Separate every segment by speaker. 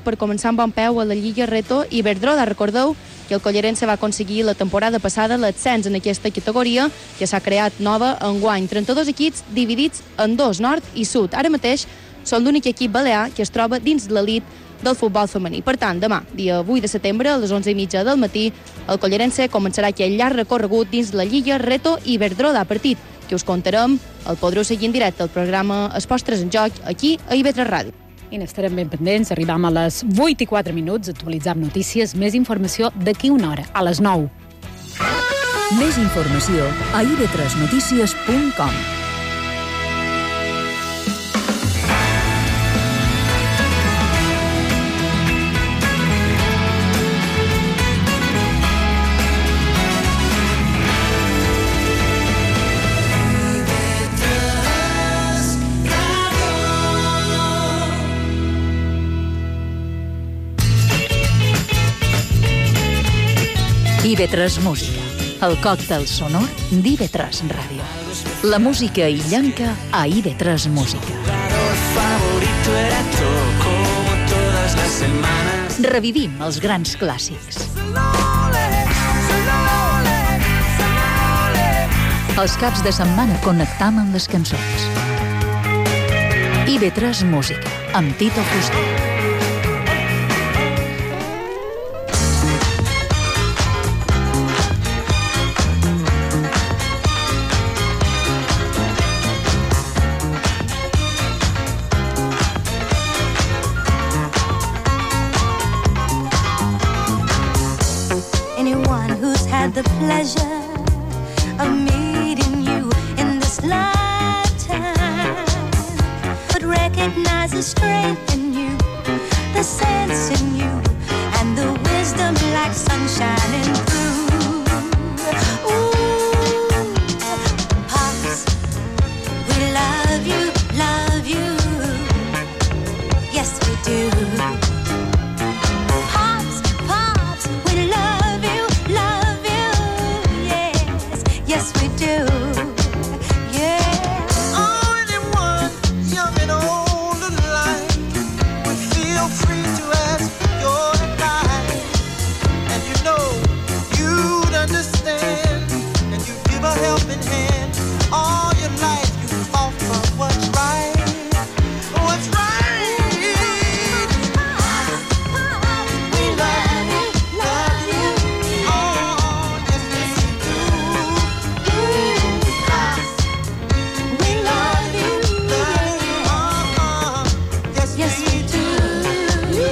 Speaker 1: per començar amb bon peu a la Lliga Reto Iberdrola. Recordeu que el Collerense va aconseguir la temporada passada l'ascens en aquesta categoria, que s'ha creat nova enguany. 32 equips dividits en dos, nord i sud. Ara mateix són l'únic equip balear que es troba dins l'elit del futbol femení. Per tant, demà, dia 8 de setembre, a les 11:30 del matí, el Collerense començarà aquell llarg recorregut dins la Lliga Reto Iberdrola, partit que us contarem, el podreu seguir en directe al programa Esports 3 en Joc, aquí a IB3 Ràdio.
Speaker 2: I n'estarem ben pendents, arribam a les 8:04, actualitzam notícies, més informació d'aquí una hora, a les 9.
Speaker 3: Més informació a ib3notícies.com. IB3 Música, el còctel sonor d'IB3 Ràdio. La música illenca a IB3 Música. Revivim els grans clàssics. Els caps de setmana connectam amb les cançons. IB3 Música, amb Tito Fuster.
Speaker 4: The pleasure of meeting you in this lifetime would recognize the strength in you, the sense in you, and the wisdom like sun shining through. Ooh, Pops, we love you, yes we do. Yes, we do. Yeah.
Speaker 5: Oh, anyone, young and old alike, would feel free to ask your advice. And you know you'd understand, and you'd give a helping hand. All your life you fought for what's right. What's right. We love you. Oh, yes, we do. Yes, we do.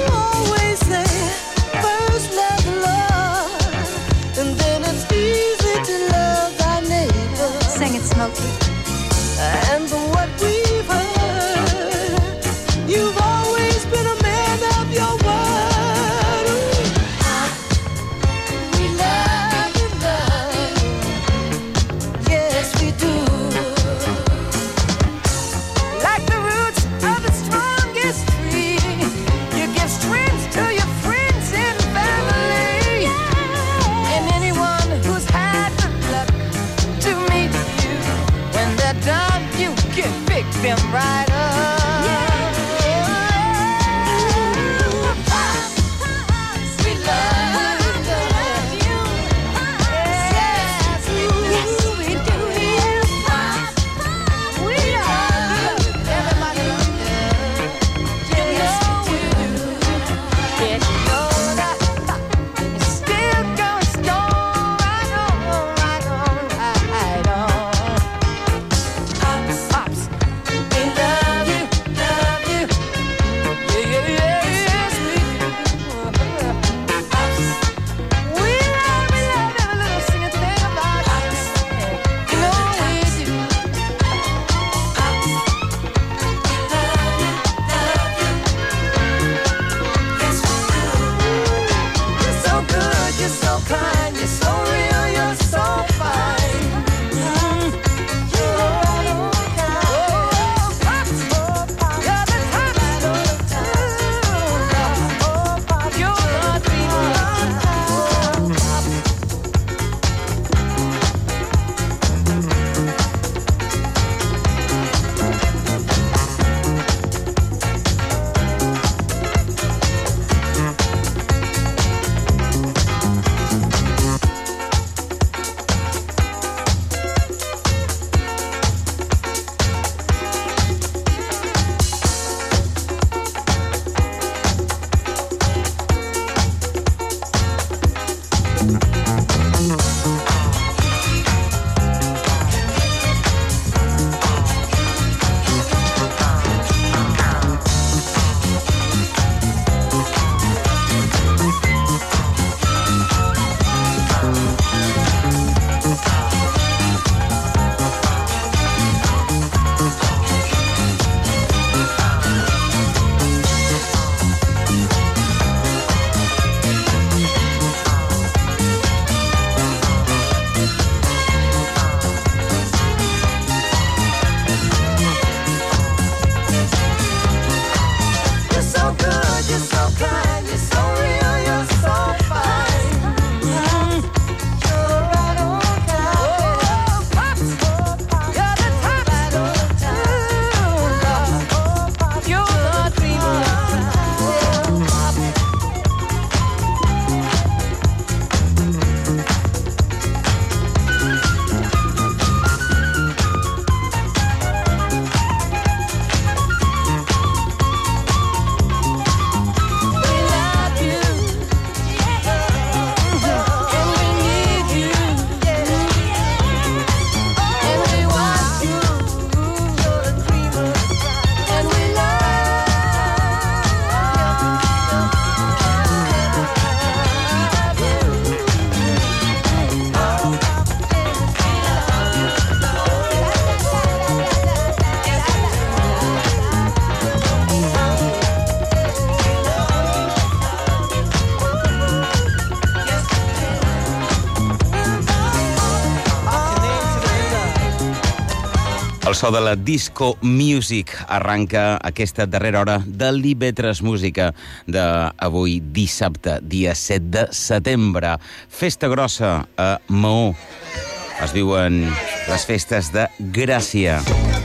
Speaker 6: El so de la disco music arranca aquesta darrera hora de l'Ivetres Música d'avui dissabte, dia 7 de setembre. Festa grossa a Maó. Es diuen les festes de Gràcia,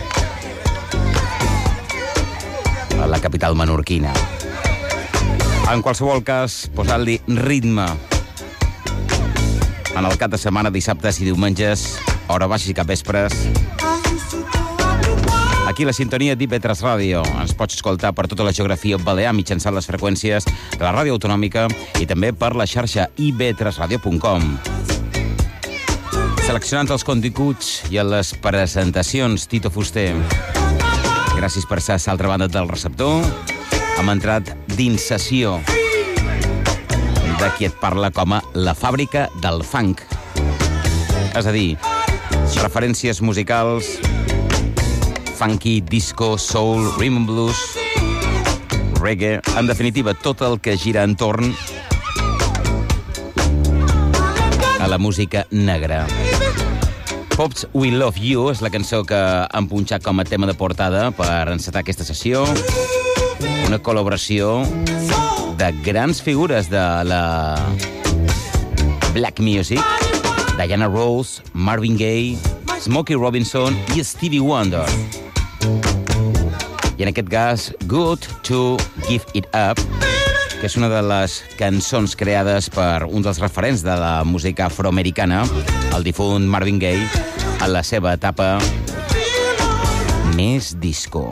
Speaker 6: a la capital menorquina. En qualsevol cas, posant-li ritme. En el cap de setmana, dissabtes i diumenges, hora baixes i capvespres, aquí la sintonia d'Ivetres Ràdio. Ens pots escoltar per tota la geografia balear mitjançant les freqüències de la ràdio autonòmica i també per la xarxa ivetresradio.com. Seleccionant els continguts i les presentacions, Tito Fuster. Gràcies per ser a l'altra banda del receptor. Hem entrat dins sessió de qui et parla com a la fàbrica del funk. És a dir, referències musicals, funky, disco, soul, rhythm and blues, reggae, en definitiva, tot el que gira entorn a la música negra. Pops We Love You és la cançó que han punxat com a tema de portada per encetar aquesta sessió. Una col·laboració de grans figures de la black music: Diana Ross, Marvin Gaye, Smokey Robinson i Stevie Wonder. I en aquest cas, Good to Give It Up, que és una de les cançons creades per un dels referents de la música afroamericana, el difunt Marvin Gaye, a la seva etapa més disco.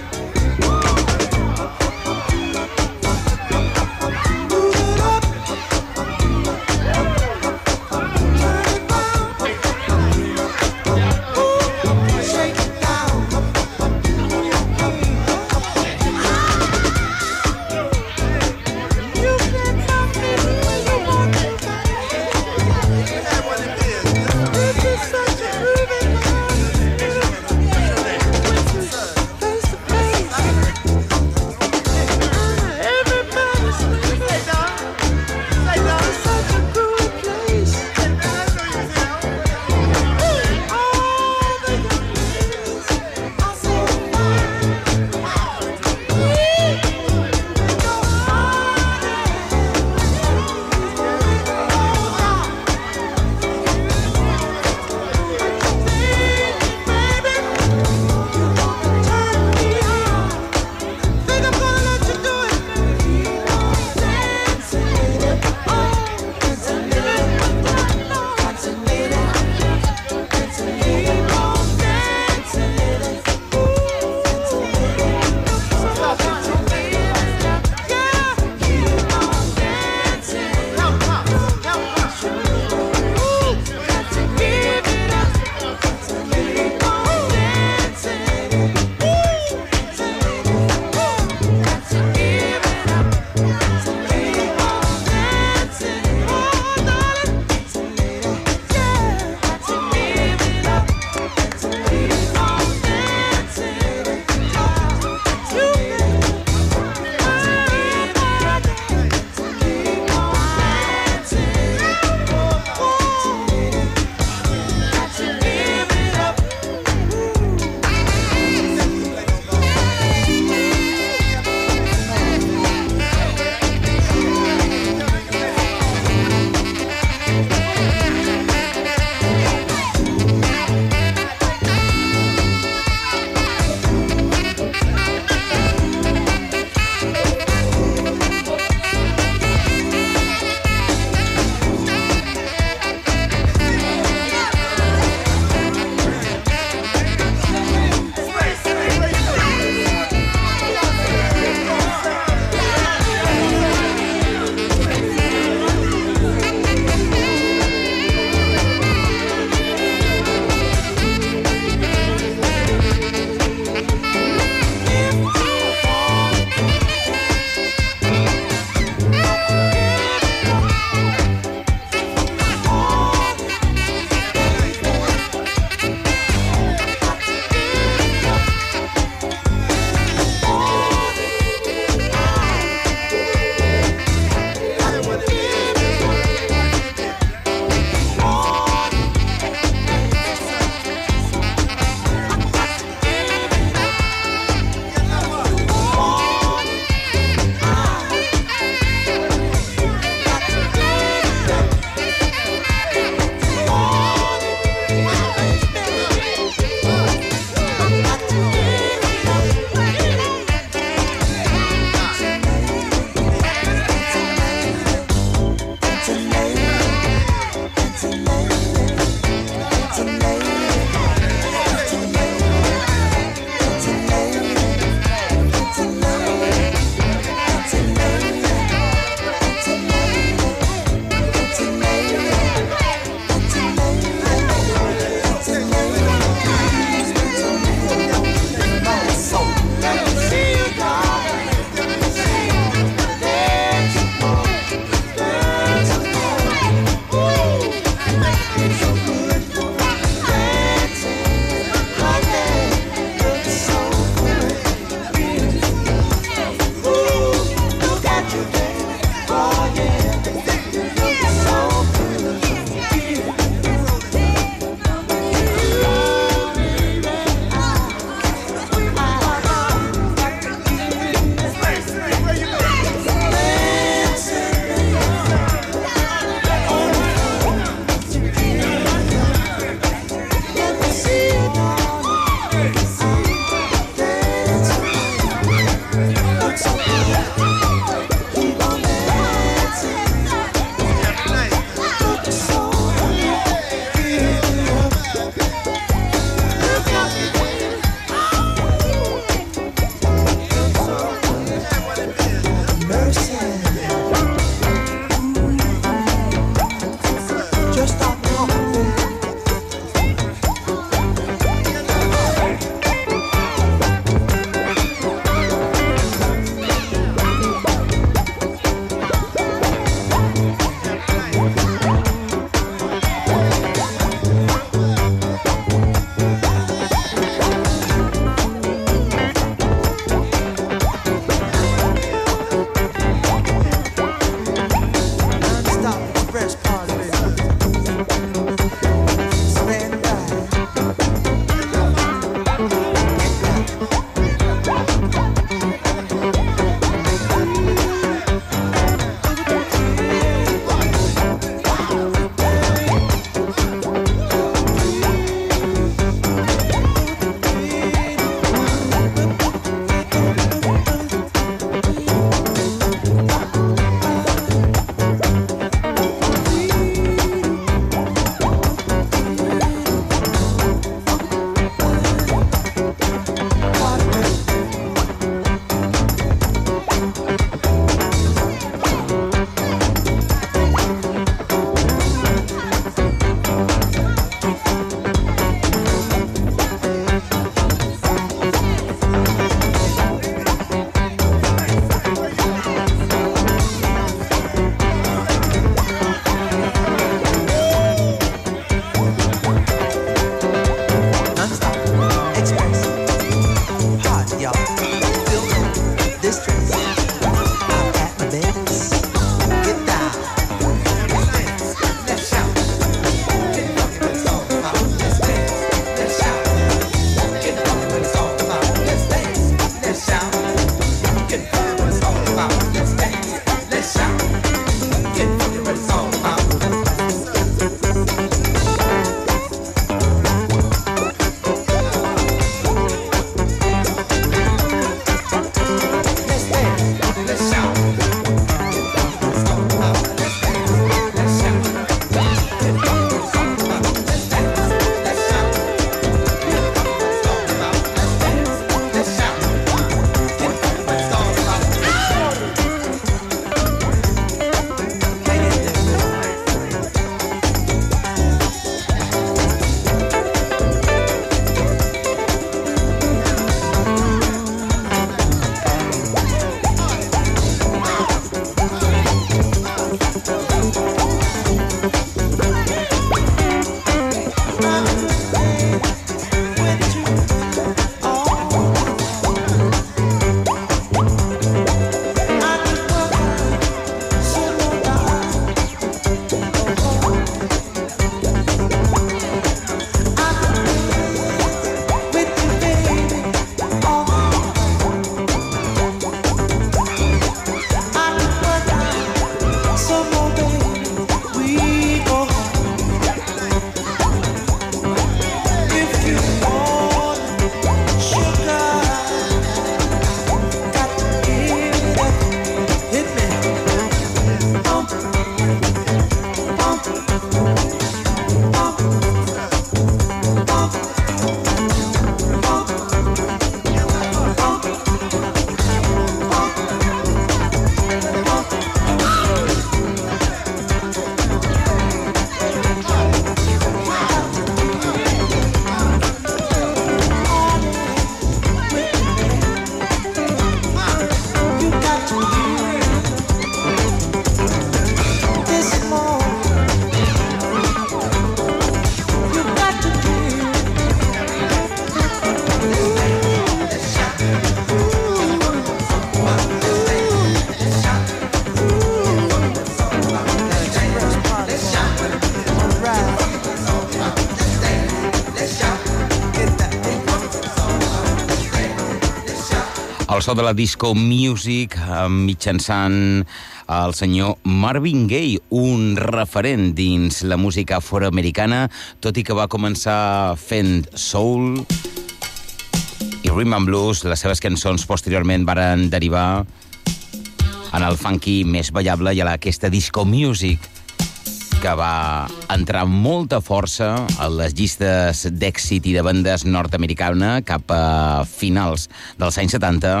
Speaker 6: so de la disco music mitjançant el senyor Marvin Gaye, un referent dins la música afroamericana, tot i que va començar fent soul i rhythm and blues. Les seves cançons posteriorment varen derivar en el funky més ballable i a aquesta disco music que va entrar amb molta força a les llistes d'èxit i de bandes nord-americana cap a finals dels anys 70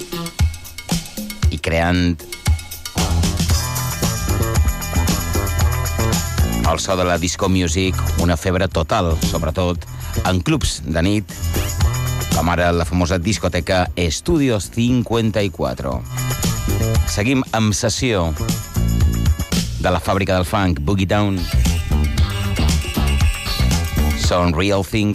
Speaker 6: i creant el so de la disco music una febre total, sobretot en clubs de nit, com ara la famosa discoteca Estudios 54. Seguim amb sessió de la fàbrica del funk, Boogie Down. Some Real Thing.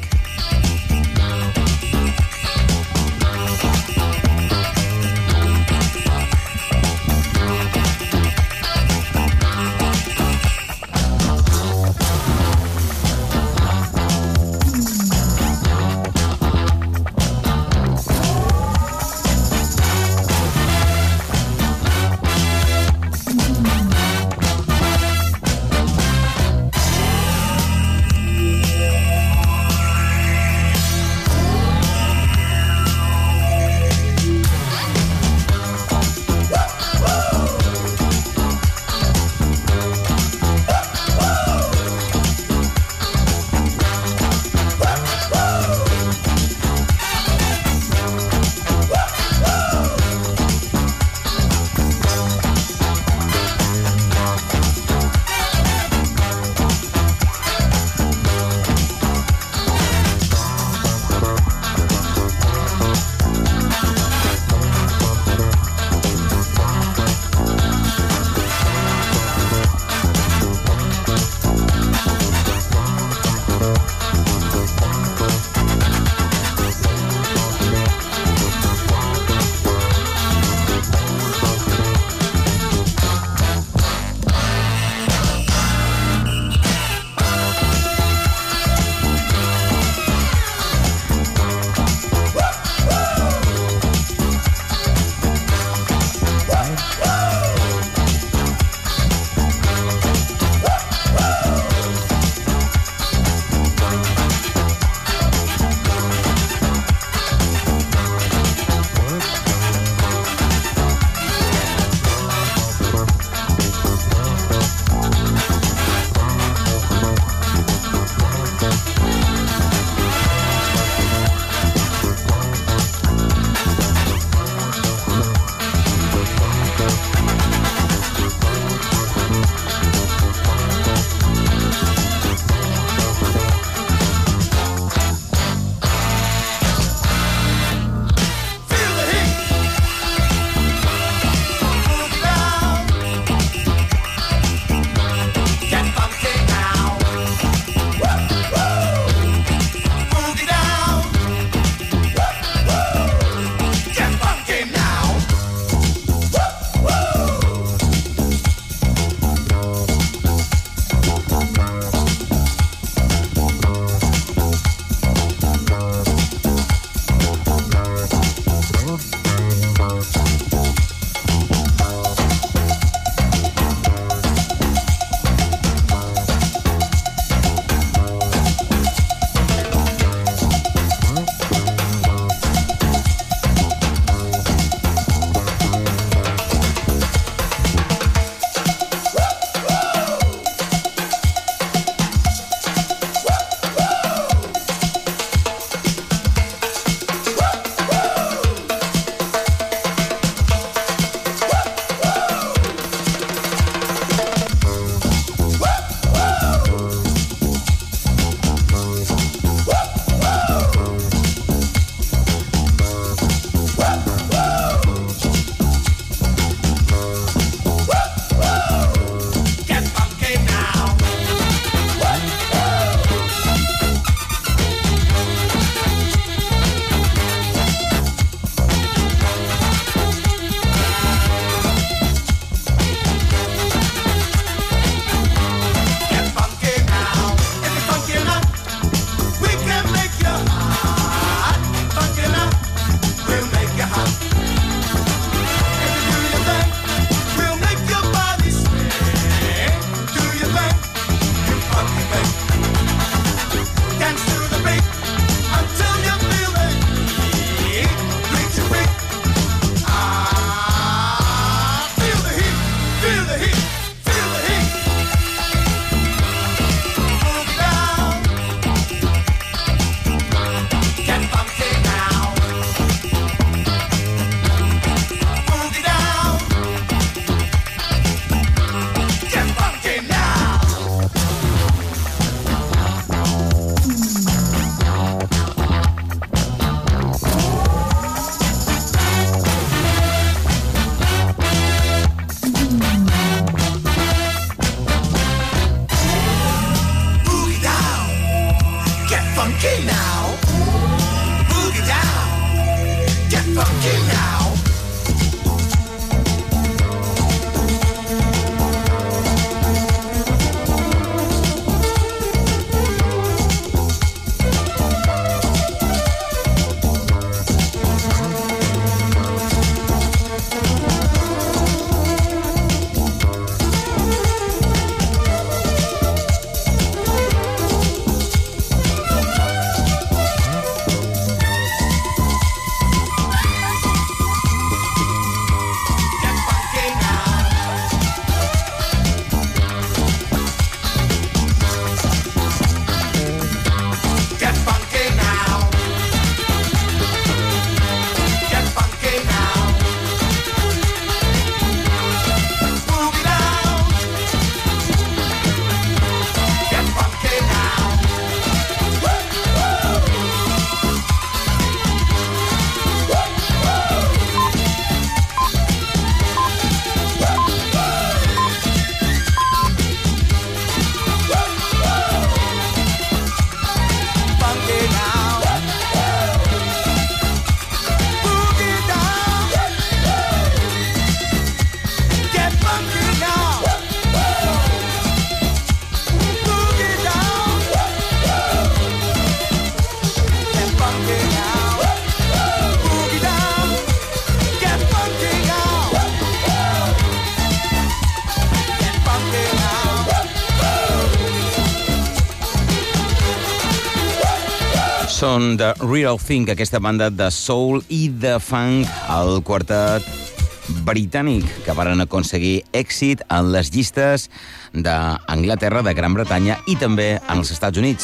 Speaker 6: Són The Real Thing, aquesta banda de soul i de funk, el quartet britànic, que varen aconseguir èxit en les llistes d'Anglaterra, de Gran Bretanya i també en els Estats Units.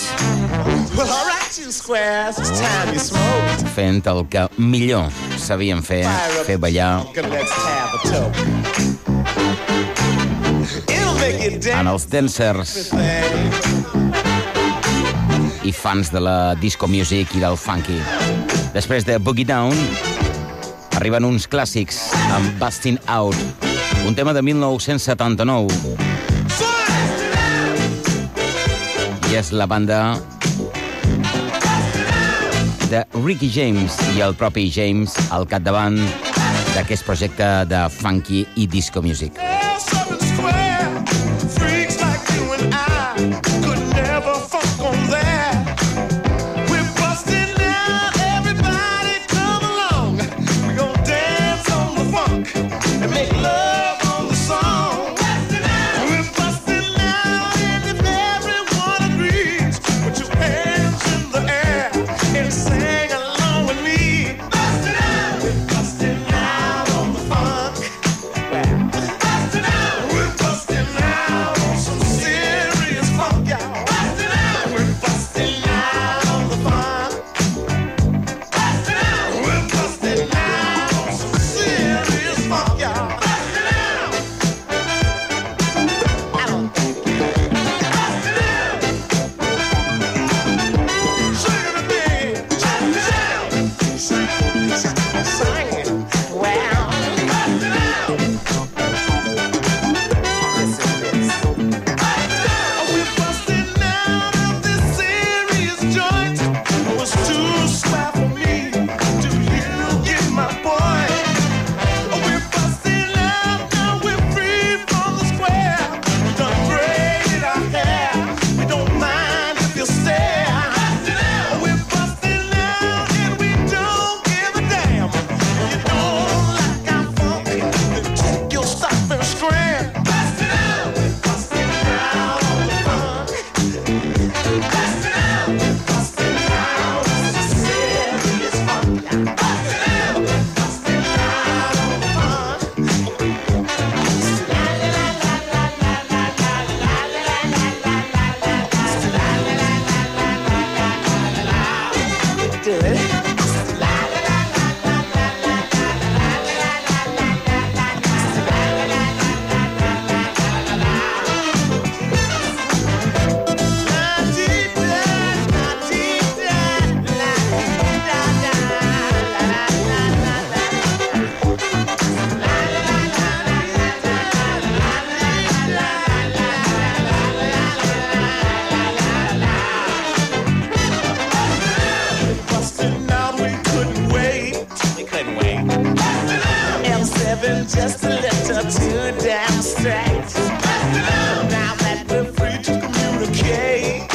Speaker 6: Fent el que millor sabien fer ballar en els dancers i fans de la disco music i del funky. Després de Boogie Down, arriben uns clàssics amb Bustin' Out, un tema de 1979. I és la banda de Ricky James i el propi James al capdavant d'aquest projecte de funky i disco music.
Speaker 5: Just a little too damn straight. Now that we're free to communicate,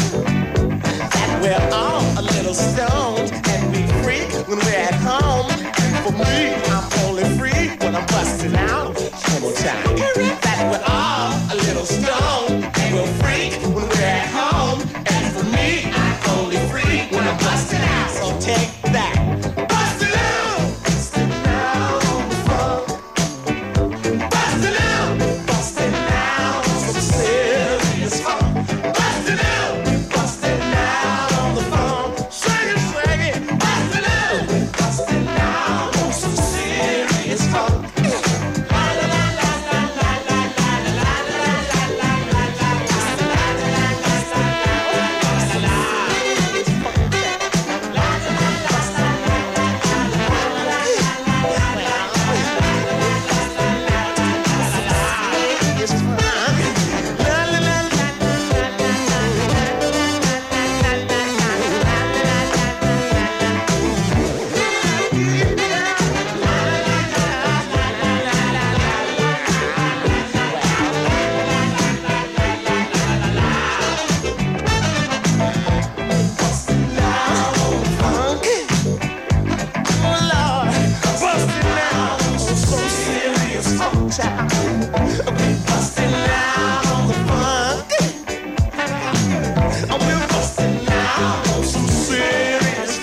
Speaker 5: that we're all a little stoned and we freak when we're at home. And for me, I'm only free when I'm busting out. One more time. That we're all a little stoned and we'll freak when we're at home. And for me, I'm only free when I'm busting out. So take that. Busting out on some serious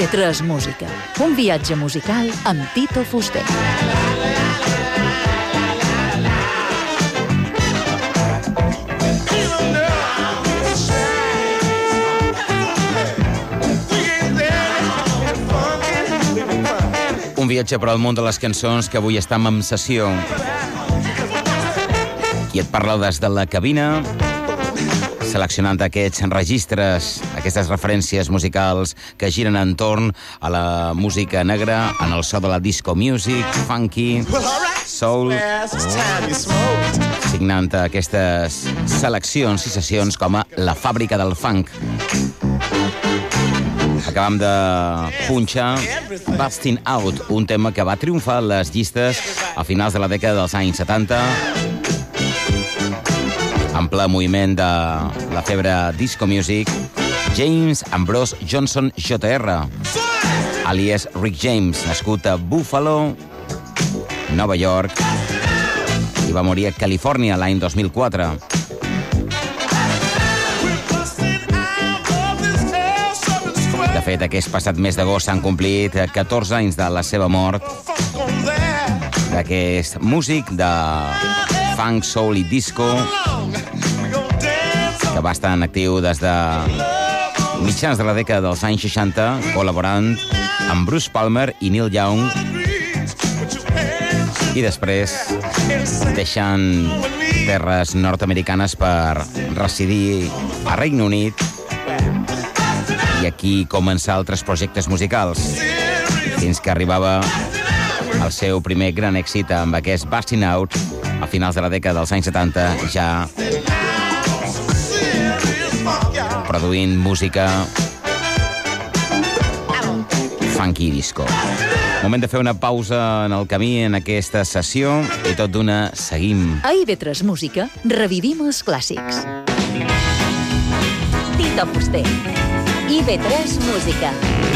Speaker 3: IB3 Música, un viatge musical amb Tito Fuster.
Speaker 6: Un viatge per al món de les cançons que avui estem en sessió. I et parla des de la cabina, seleccionant aquests registres, aquestes referències musicals que giren entorn a la música negra, en el so de la disco music, funky, soul, signant aquestes seleccions i sessions com a La Fàbrica del Funk. Acabam de punxar Bustin' Out, un tema que va triomfar a les llistes a finals de la dècada dels anys 70, en ple moviment de la febre disco music. James Ambrose Johnson Jr., alias Rick James, nascut a Buffalo, Nova York, i va morir a Califòrnia l'any 2004. De fet, aquest passat mes d'agost s'han complit 14 anys de la seva mort, d'aquest músic de funk, soul i disco, que va estar en actiu des de mitjans de la dècada dels anys 60, col·laborant amb Bruce Palmer i Neil Young, i després deixant terres nord-americanes per residir a Regne Unit i aquí començar altres projectes musicals, fins que arribava el seu primer gran èxit amb aquest Bustin' Out a finals de la dècada dels anys 70, ja produint música funky disco. Moment de fer una pausa en el camí en aquesta sessió i tot d'una seguim.
Speaker 3: A IB3 Música revivim els clàssics. Tito Fuster. IB3 Música.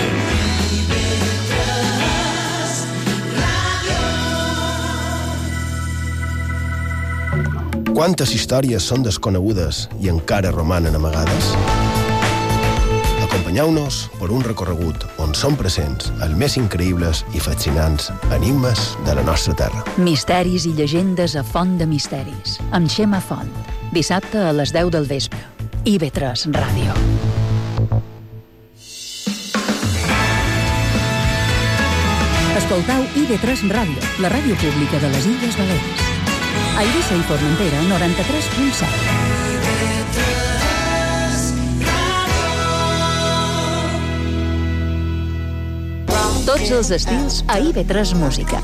Speaker 7: Quantes històries són desconegudes i encara romanen amagades? Acompanyeu-nos per un recorregut on són presents els més increïbles i fascinants enigmes de la nostra terra.
Speaker 3: Misteris i llegendes a Font de Misteris, amb Xema Font. Dissabte a les 10 del vespre. IB3 Ràdio. Escoltau IB3 Ràdio, la ràdio pública de les Illes Balears. A Eivissa i Formentera, 93.7. Tots els estils a IB3 Música.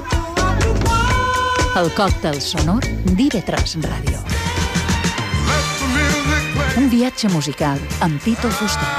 Speaker 3: El còctel sonor d'IB3 Ràdio. Un viatge musical amb Tito Fuster.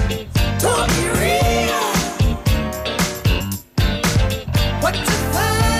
Speaker 5: What to find?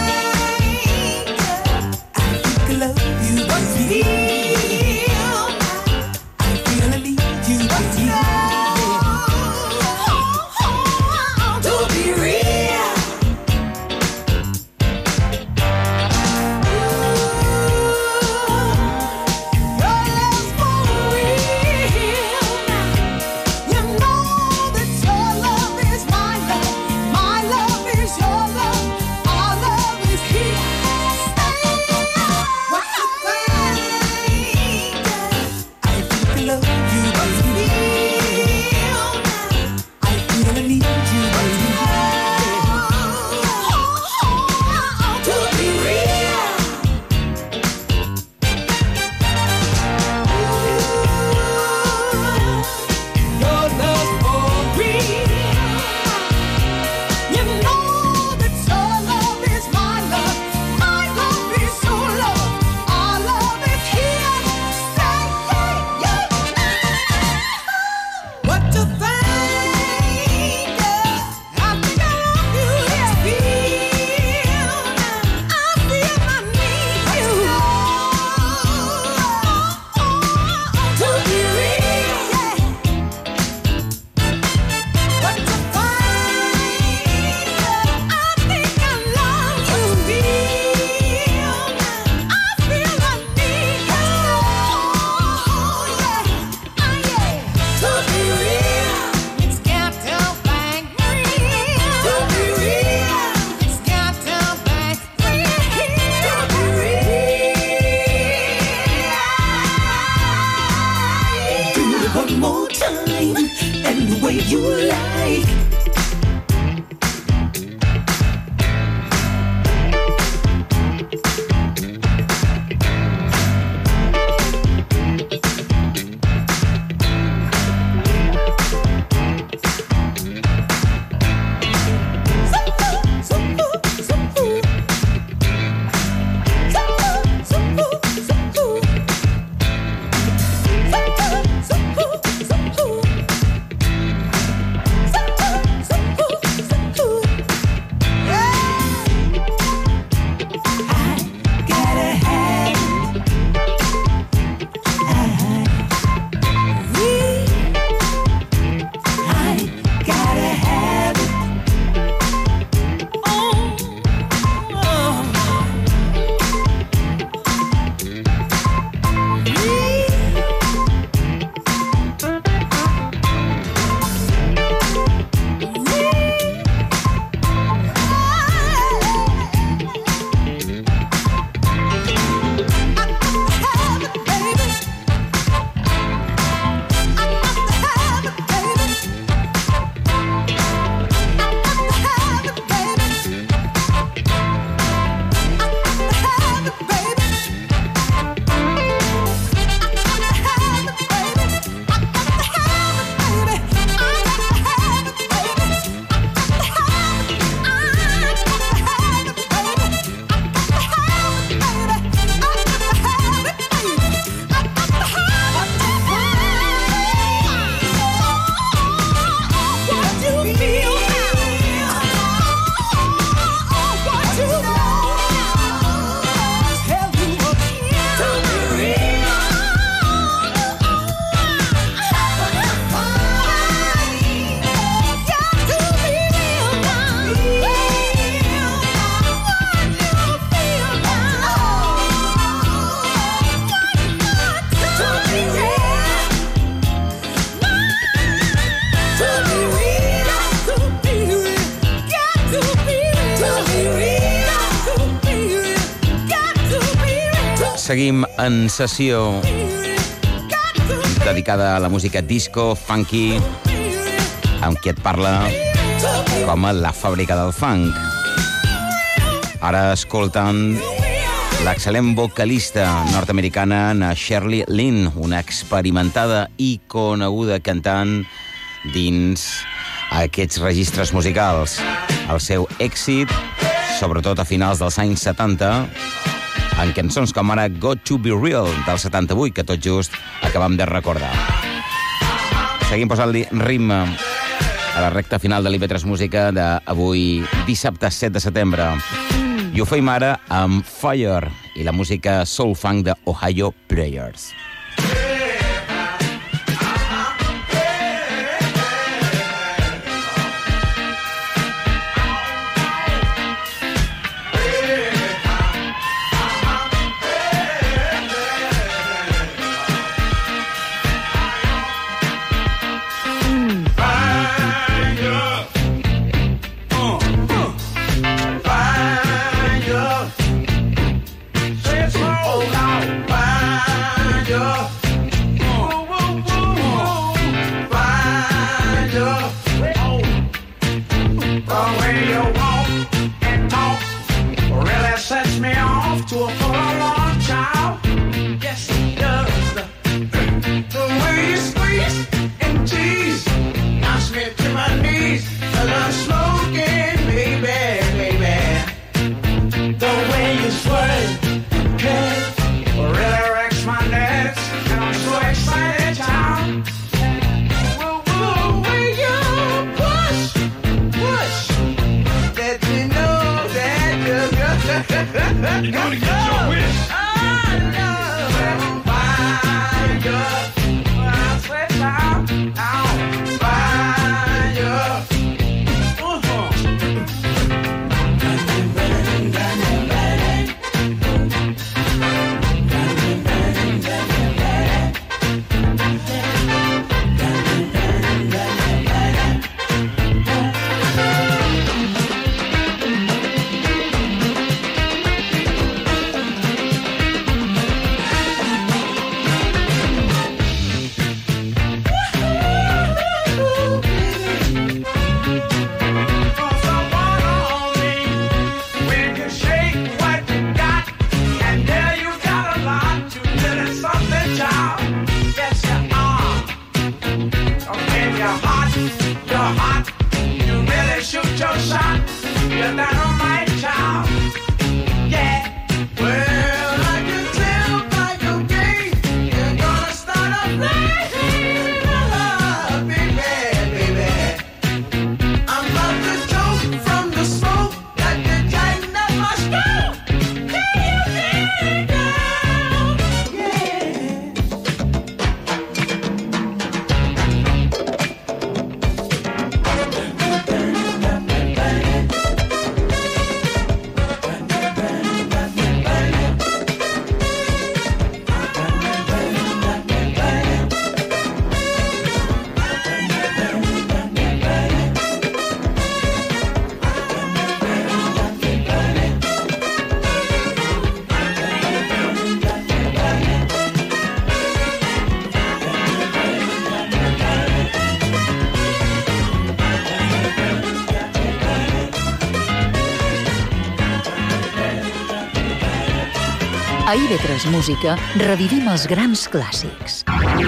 Speaker 5: time and the way you like.
Speaker 6: Seguim en sessió dedicada a la música disco, funky, amb qui et parla com a la fàbrica del funk. Ara escoltant l'excel·lent vocalista nord-americana Shirley Lynn, una experimentada i coneguda cantant dins aquests registres musicals. El seu èxit, sobretot a finals dels anys 70, en cançons com ara Got to Be Real, del 78, que tot just acabam de recordar. Seguim posant-li ritme a la recta final de l'IV3 Música d'avui, dissabte 7 de setembre. I ho feim ara amb Fire i la música soul funk de Ohio Players.
Speaker 5: You gotta get your wish. you're hot, you really shoot your shot, you're dynamite child, yeah. Well, I can tell by your game, you're gonna start a flame, baby. I'm about to choke from the smoke that you're lighting up my stove. Can you feel it, girl? Yeah.
Speaker 3: A IB3 Música revivim els grans clàssics.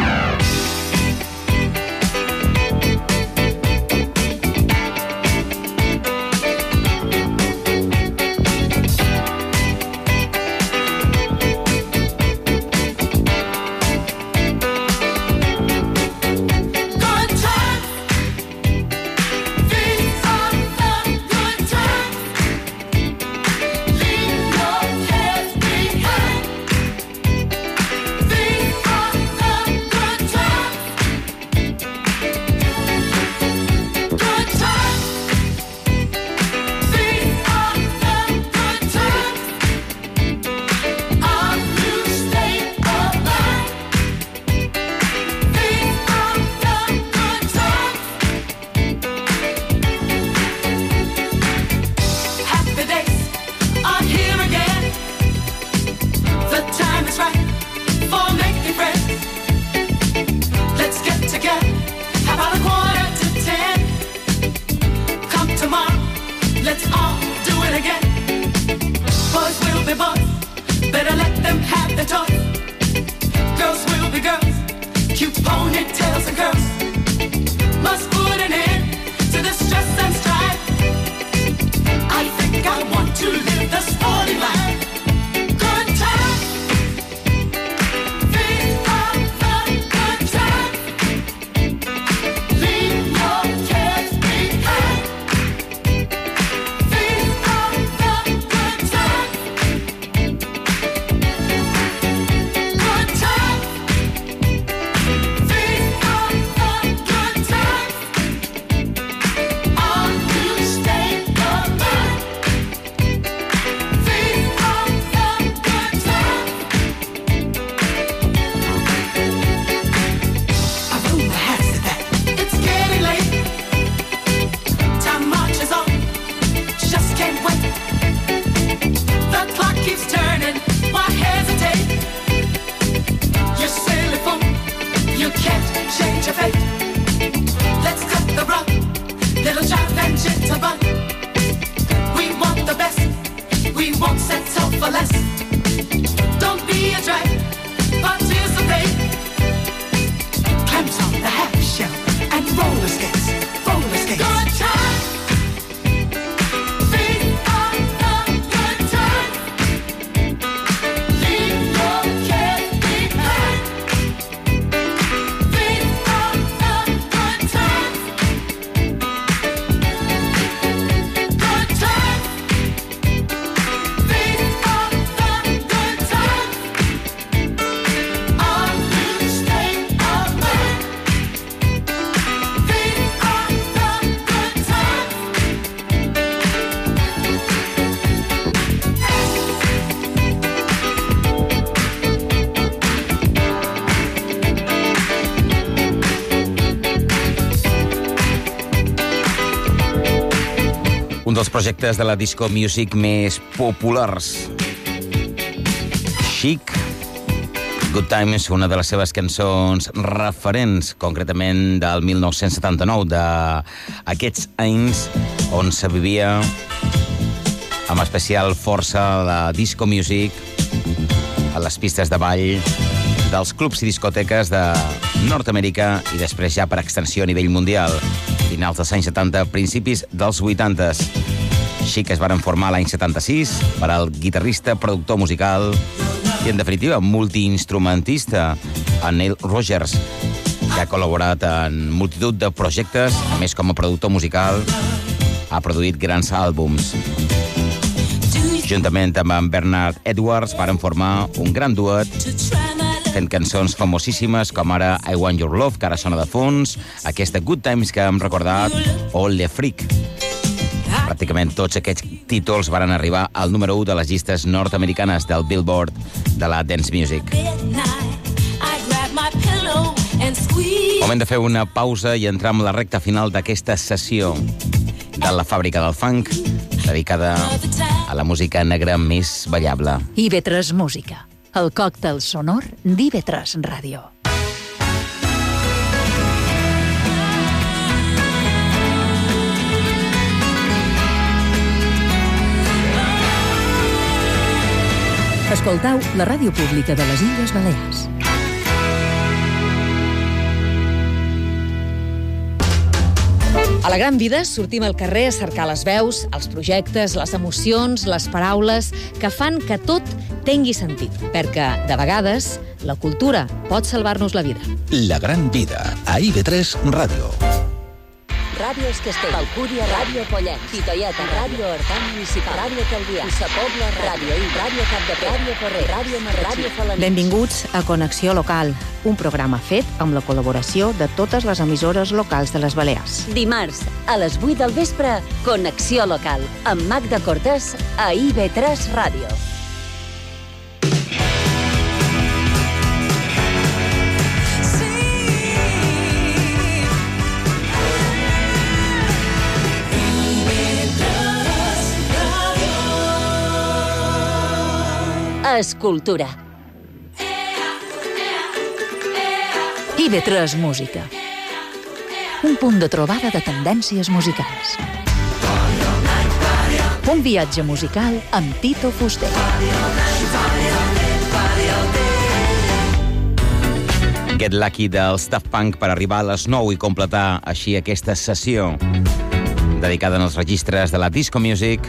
Speaker 6: Un dels projectes de la disco music més populars. Chic, Good Times, una de les seves cançons referents, concretament del 1979, d'aquests anys on se vivia amb especial força la disco music a les pistes de ball dels clubs i discoteques de Nord-Amèrica i després ja per extensió a nivell mundial. Finals dels anys 70, principis dels 80s. Així que es varen formar l'any 76 per al guitarrista, productor musical i, en definitiva, multiinstrumentista, en Neil Rogers, que ha col·laborat en multitud de projectes, a més com a productor musical, ha produït grans àlbums. Juntament amb en Bernard Edwards varen formar un gran duet fent cançons famosíssimes com ara I Want Your Love, que ara sona de fons, aquesta Good Times que hem recordat, o Le Freak. Pràcticament tots aquests títols varen arribar al número 1 de les llistes nord-americanes del Billboard de la Dance Music. Moment de fer una pausa i entrar en la recta final d'aquesta sessió de la Fàbrica del Funk, dedicada a la música negra més ballable.
Speaker 3: IB3 Música, el còctel sonor d'IB3 Ràdio. Escoltau la ràdio pública de les Illes Balears.
Speaker 2: A la gran vida sortim al carrer a cercar les veus, els projectes, les emocions, les paraules que fan que tot tingui sentit. Perquè, de vegades, la cultura pot salvar-nos la vida.
Speaker 8: La gran vida, a IB3 Ràdio.
Speaker 9: Ràdio Esquestell, Alcúdia, Ràdio Pollet, Titoieta, Ràdio Horta Municipal, Ràdio Calvià, Sa Pobla, Ràdio I, Ràdio Capdepera, Ràdio Porrer, Ràdio Marratxí, Ràdio Falanís.
Speaker 10: Benvinguts a Connexió Local, un programa fet amb la col·laboració de totes les emissores locals de les Balears.
Speaker 9: Dimarts, a les 8 del vespre, Connexió Local, amb Magda Cortés a IB3 Ràdio. Escultura.
Speaker 3: IB3 Música. Un punt de trobada de tendències musicals. Un viatge musical amb Tito Fuster.
Speaker 6: Get Lucky dels Daft Punk per arribar a les 9 i completar així aquesta sessió dedicada als registres de la disco music,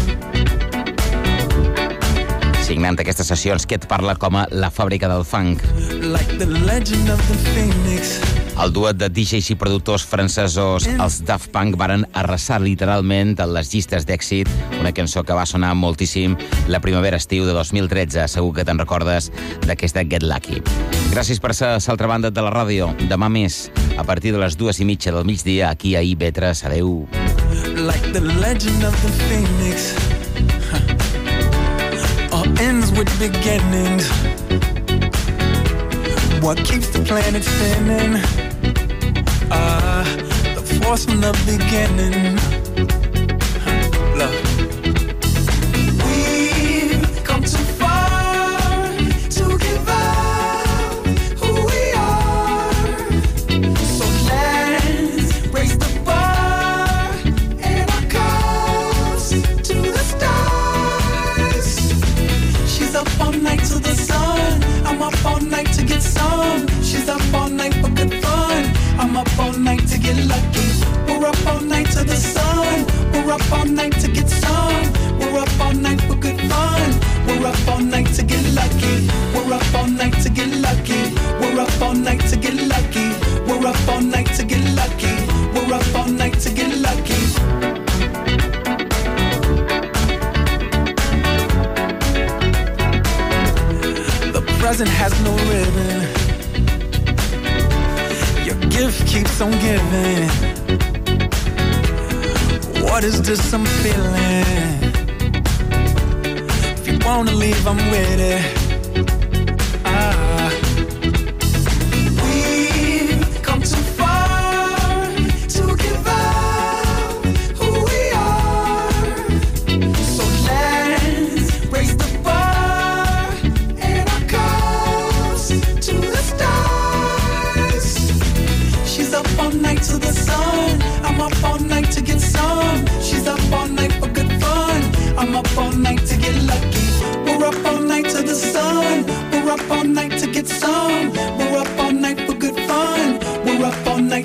Speaker 6: signant aquestes sessions que et parla com a la Fàbrica del Funk. El duet de DJs i productors francesos, els Daft Punk, varen arrasar literalment en les llistes d'èxit una cançó que va sonar moltíssim la primavera-estiu de 2013. Segur que te'n recordes d'aquesta Get Lucky. Gràcies per ser a l'altra banda de la ràdio. Demà més, a partir de les 2:30 del migdia, aquí a IB3. Adéu.
Speaker 5: Like the legend of the Phoenix, ends with beginnings. What keeps the planet spinning? The force from the beginning. Love. We've come too far to give up who we are. So let's raise the bar and our cups to the stars. She's up all night to the sun. I'm up all night to get some. She's up all night for good fun. I'm up all night to get lucky. We're up all night to the sun. We're up all night to get some. We're up all night for good fun. We're up all night to get lucky. We're up all night to get lucky. We're up all night to get lucky. We're up all night to get lucky. We're up all night to get lucky. Present has no ribbon. Your gift keeps on giving. What is this I'm feeling? If you wanna leave, I'm with it. We've come too far to give up who we are. So let's raise the bar and our cups to the stars. She's up all night to the sun. I'm up all night to get some. She's up all night for good fun. I'm up all night to get lucky. We're up all night to the sun. We're up all night to get some.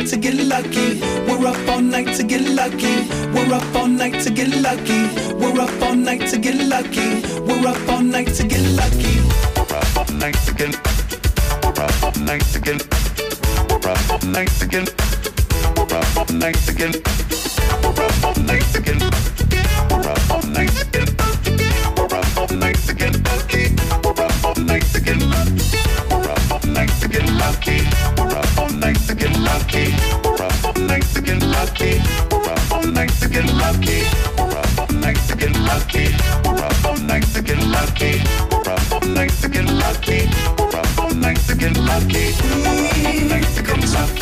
Speaker 5: night to get lucky. We're up all night to get lucky. We're up all night to get lucky. We're up all night to get lucky. We're up all night to get lucky. We're up all night to get. We're up all night to get. We're up all night to get. We're up all night to get. We're up all night to get. We're up all night to get. We're up all night to get lucky. We're up all night to get lucky. We're up all night to get lucky. We're up all night to get lucky. We're up all night to get lucky. We're up all night to get lucky. We're up all night to get lucky. We're up all night to get lucky. We're up all night to get lucky. We're up all night to get lucky. We're up all night to get lucky.